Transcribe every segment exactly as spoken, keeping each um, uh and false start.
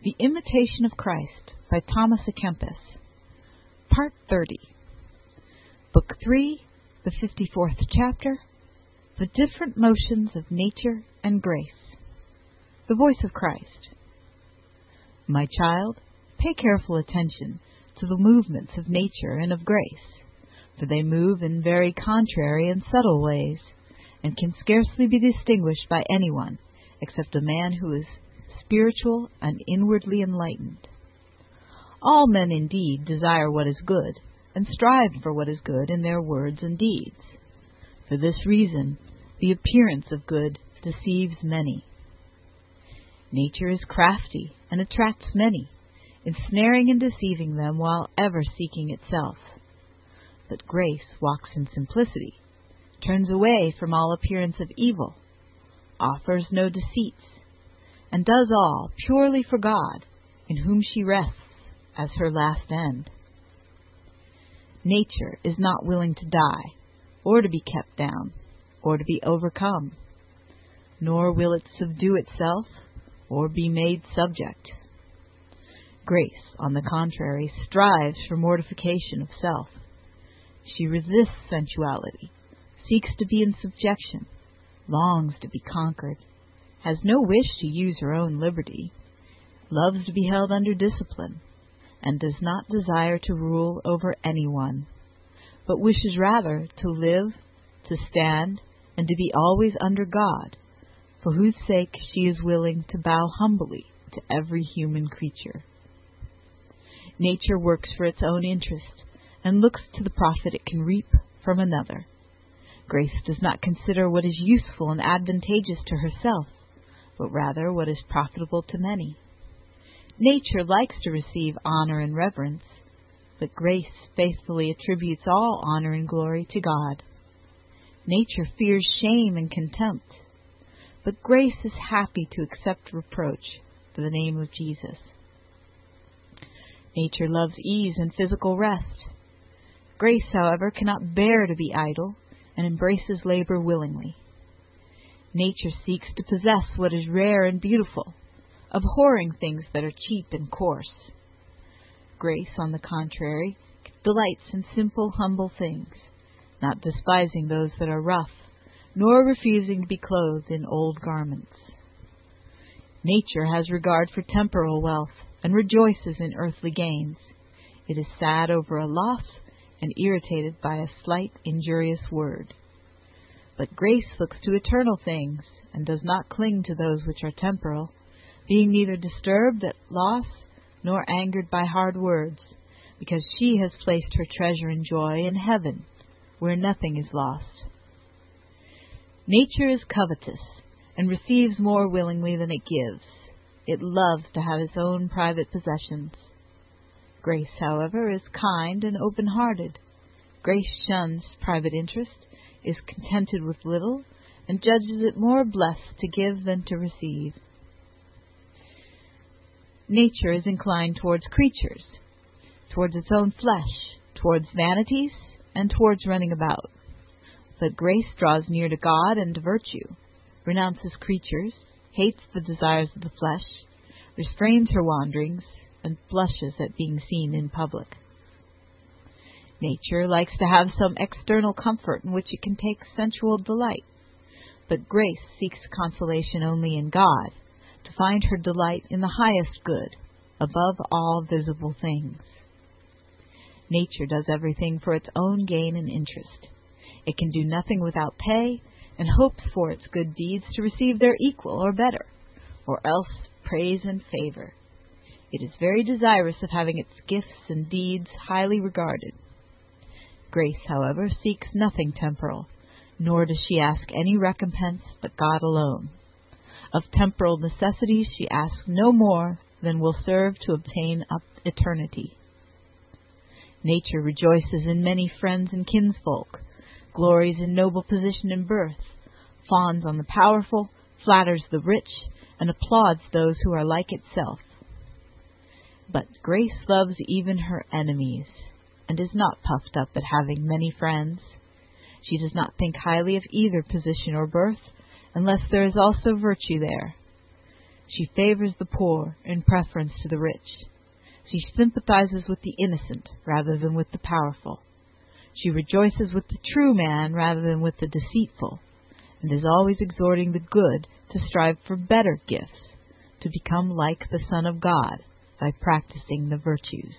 The Imitation of Christ by Thomas à Kempis. Part thirty. Book three, the fifty-fourth chapter, The Different Motions of Nature and Grace. The Voice of Christ. My child, pay careful attention to the movements of nature and of grace, for they move in very contrary and subtle ways, and can scarcely be distinguished by anyone except a man who is spiritual and inwardly enlightened. All men indeed desire what is good, and strive for what is good in their words and deeds. For this reason, the appearance of good deceives many. Nature is crafty and attracts many, ensnaring and deceiving them while ever seeking itself. But grace walks in simplicity, turns away from all appearance of evil, offers no deceits, and does all purely for God, in whom she rests as her last end. Nature is not willing to die, or to be kept down, or to be overcome, nor will it subdue itself, or be made subject. Grace, on the contrary, strives for mortification of self. She resists sensuality, seeks to be in subjection, longs to be conquered, has no wish to use her own liberty, loves to be held under discipline, and does not desire to rule over anyone, but wishes rather to live, to stand, and to be always under God, for whose sake she is willing to bow humbly to every human creature. Nature works for its own interest, and looks to the profit it can reap from another. Grace does not consider what is useful and advantageous to herself, but rather what is profitable to many. Nature likes to receive honor and reverence, but grace faithfully attributes all honor and glory to God. Nature fears shame and contempt, but grace is happy to accept reproach for the name of Jesus. Nature loves ease and physical rest. Grace, however, cannot bear to be idle, and embraces labor willingly. Nature seeks to possess what is rare and beautiful, abhorring things that are cheap and coarse. Grace, on the contrary, delights in simple, humble things, not despising those that are rough, nor refusing to be clothed in old garments. Nature has regard for temporal wealth, and rejoices in earthly gains. It is sad over a loss, and irritated by a slight, injurious word. But grace looks to eternal things, and does not cling to those which are temporal, being neither disturbed at loss, nor angered by hard words, because she has placed her treasure and joy in heaven, where nothing is lost. Nature is covetous, and receives more willingly than it gives. It loves to have its own private possessions. Grace, however, is kind and open-hearted. Grace shuns private interest, is contented with little, and judges it more blessed to give than to receive. Nature is inclined towards creatures, towards its own flesh, towards vanities, and towards running about. But grace draws near to God and to virtue, renounces creatures, hates the desires of the flesh, restrains her wanderings, and blushes at being seen in public. Nature likes to have some external comfort in which it can take sensual delight, but grace seeks consolation only in God, to find her delight in the highest good, above all visible things. Nature does everything for its own gain and interest. It can do nothing without pay, and hopes for its good deeds to receive their equal or better, or else praise and favor. It is very desirous of having its gifts and deeds highly regarded. Grace, however, seeks nothing temporal, nor does she ask any recompense but God alone. Of temporal necessities she asks no more than will serve to obtain up eternity. Nature rejoices in many friends and kinsfolk, glories in noble position and birth, fawns on the powerful, flatters the rich, and applauds those who are like itself. But grace loves even her enemies, and is not puffed up at having many friends. She does not think highly of either position or birth, unless there is also virtue there. She favors the poor in preference to the rich. She sympathizes with the innocent rather than with the powerful. She rejoices with the true man rather than with the deceitful, and is always exhorting the good to strive for better gifts, to become like the Son of God by practicing the virtues.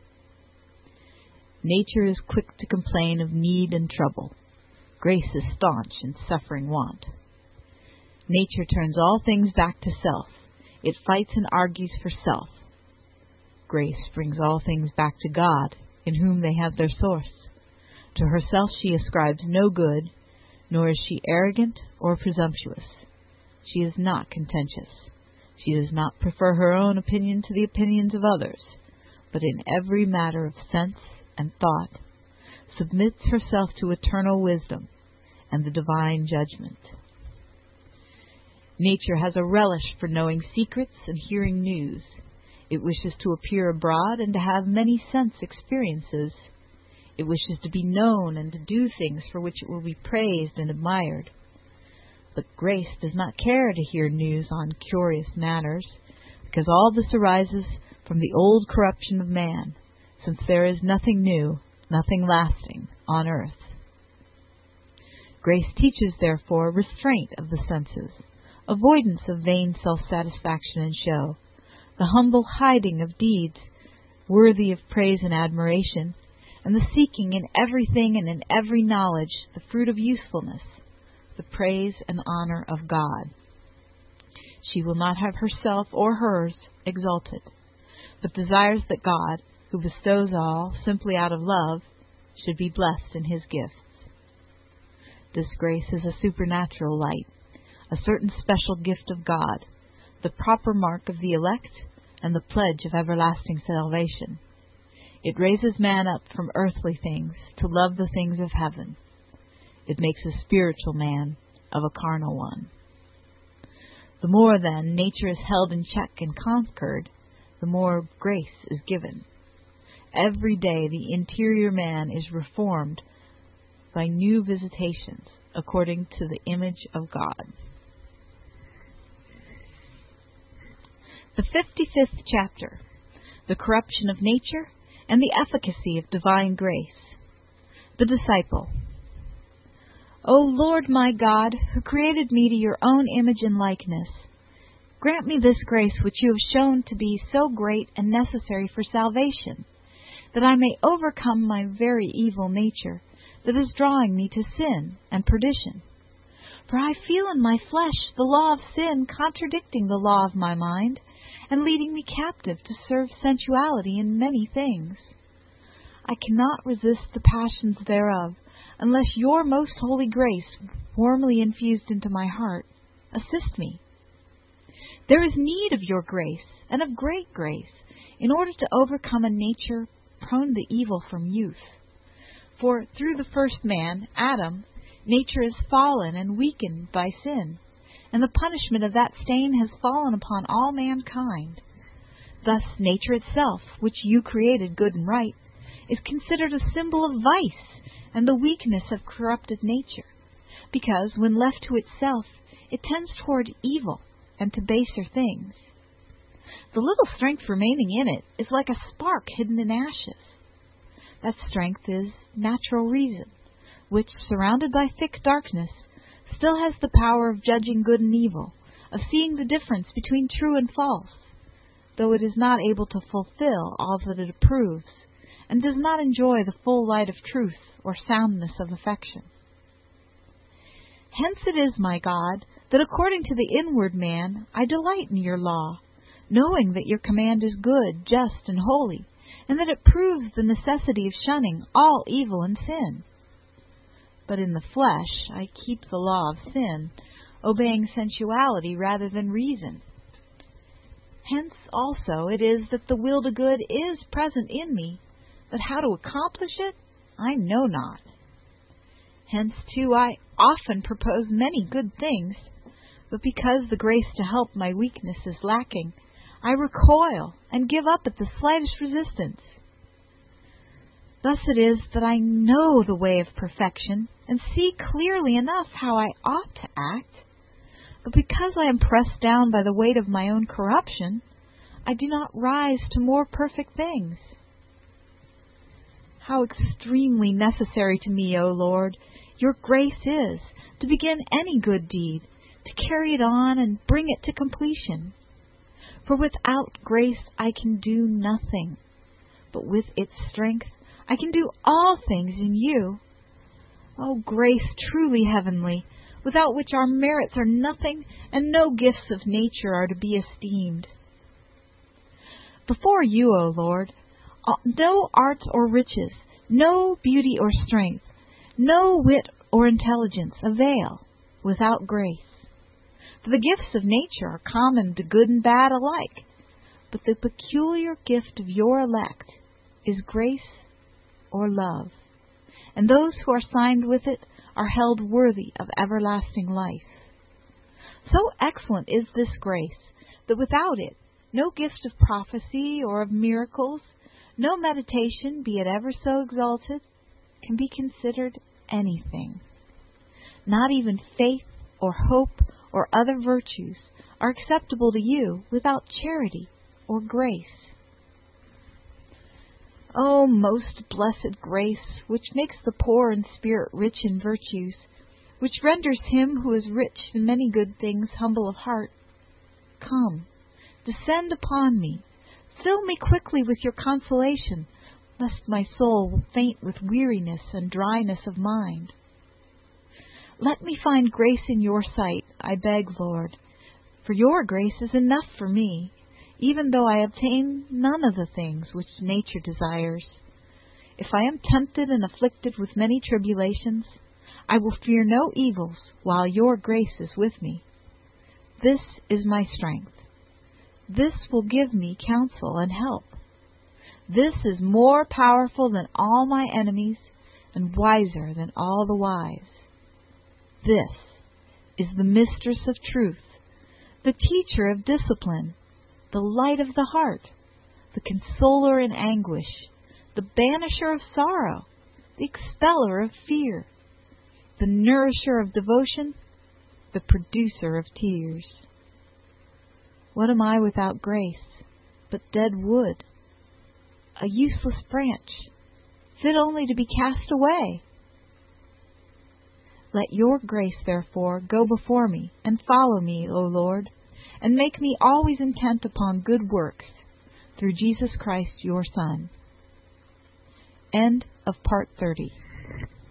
Nature is quick to complain of need and trouble. Grace is staunch in suffering want. Nature turns all things back to self. It fights and argues for self. Grace brings all things back to God, in whom they have their source. To herself she ascribes no good, nor is she arrogant or presumptuous. She is not contentious. She does not prefer her own opinion to the opinions of others, but in every matter of sense and thought submits herself to eternal wisdom and the divine judgment. Nature has a relish for knowing secrets and hearing news. It wishes to appear abroad and to have many sense experiences. It wishes to be known and to do things for which it will be praised and admired. But grace does not care to hear news on curious matters, because all this arises from the old corruption of man, since there is nothing new, nothing lasting on earth. Grace teaches, therefore, restraint of the senses, avoidance of vain self-satisfaction and show, the humble hiding of deeds worthy of praise and admiration, and the seeking in everything and in every knowledge the fruit of usefulness, the praise and honor of God. She will not have herself or hers exalted, but desires that God, who bestows all simply out of love, should be blessed in his gifts. This grace is a supernatural light, a certain special gift of God, the proper mark of the elect, and the pledge of everlasting salvation. It raises man up from earthly things to love the things of heaven. It makes a spiritual man of a carnal one. The more, then, nature is held in check and conquered, the more grace is given. Every day the interior man is reformed by new visitations according to the image of God. The fifty-fifth chapter, the corruption of nature and the efficacy of divine grace. The disciple. O Lord my God, who created me to your own image and likeness, grant me this grace which you have shown to be so great and necessary for salvation, that I may overcome my very evil nature that is drawing me to sin and perdition. For I feel in my flesh the law of sin contradicting the law of my mind, and leading me captive to serve sensuality in many things. I cannot resist the passions thereof, unless your most holy grace, warmly infused into my heart, assist me. There is need of your grace, and of great grace, in order to overcome a nature prone to evil from youth. For through the first man, Adam, nature is fallen and weakened by sin, and the punishment of that stain has fallen upon all mankind. Thus nature itself, which you created good and right, is considered a symbol of vice and the weakness of corrupted nature, because when left to itself, it tends toward evil and to baser things. The little strength remaining in it is like a spark hidden in ashes. That strength is natural reason, which, surrounded by thick darkness, still has the power of judging good and evil, of seeing the difference between true and false, though it is not able to fulfill all that it approves, and does not enjoy the full light of truth or soundness of affection. Hence it is, my God, that according to the inward man I delight in your law, knowing that your command is good, just, and holy, and that it proves the necessity of shunning all evil and sin. But in the flesh I keep the law of sin, obeying sensuality rather than reason. Hence also it is that the will to good is present in me, but how to accomplish it I know not. Hence too I often propose many good things, but because the grace to help my weakness is lacking, I recoil and give up at the slightest resistance. Thus it is that I know the way of perfection and see clearly enough how I ought to act, But because I am pressed down by the weight of my own corruption, I do not rise to more perfect things. How extremely necessary to me, O Lord, your grace is to begin any good deed, to carry it on and bring it to completion. For without grace I can do nothing, but with its strength I can do all things in you. O grace truly heavenly, without which our merits are nothing and no gifts of nature are to be esteemed. Before you, O Lord, no arts or riches, no beauty or strength, no wit or intelligence avail without grace. For the gifts of nature are common to good and bad alike, but the peculiar gift of your elect is grace or love, and those who are signed with it are held worthy of everlasting life. So excellent is this grace that without it no gift of prophecy or of miracles, no meditation, be it ever so exalted, can be considered anything. Not even faith or hope or other virtues are acceptable to you without charity or grace. O most blessed grace, which makes the poor in spirit rich in virtues, which renders him who is rich in many good things humble of heart, come, descend upon me, fill me quickly with your consolation, lest my soul will faint with weariness and dryness of mind. Let me find grace in your sight, I beg, Lord, for your grace is enough for me, even though I obtain none of the things which nature desires. If I am tempted and afflicted with many tribulations, I will fear no evils while your grace is with me. This is my strength. This will give me counsel and help. This is more powerful than all my enemies and wiser than all the wise. This is the mistress of truth, the teacher of discipline, the light of the heart, the consoler in anguish, the banisher of sorrow, the expeller of fear, the nourisher of devotion, the producer of tears. What am I without grace but dead wood, a useless branch, fit only to be cast away? Let your grace, therefore, go before me, and follow me, O Lord, and make me always intent upon good works, through Jesus Christ your Son. End of Part thirty.